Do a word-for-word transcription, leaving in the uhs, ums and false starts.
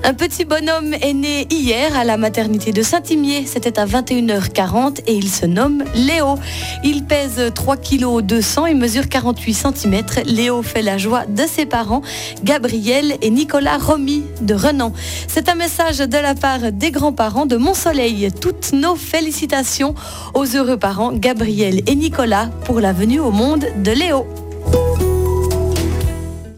Un petit bonhomme est né hier à la maternité de Saint-Imier. C'était à vingt et une heures quarante et il se nomme Léo. Il pèse trois virgule deux kilos, il mesure quarante-huit centimètres. Léo fait la joie de ses parents, Gabriel et Nicolas Romy de Renan. C'est un message de la part des grands-parents de Montsoleil. Toutes nos félicitations aux heureux parents Gabriel et Nicolas pour la venue au monde de Léo.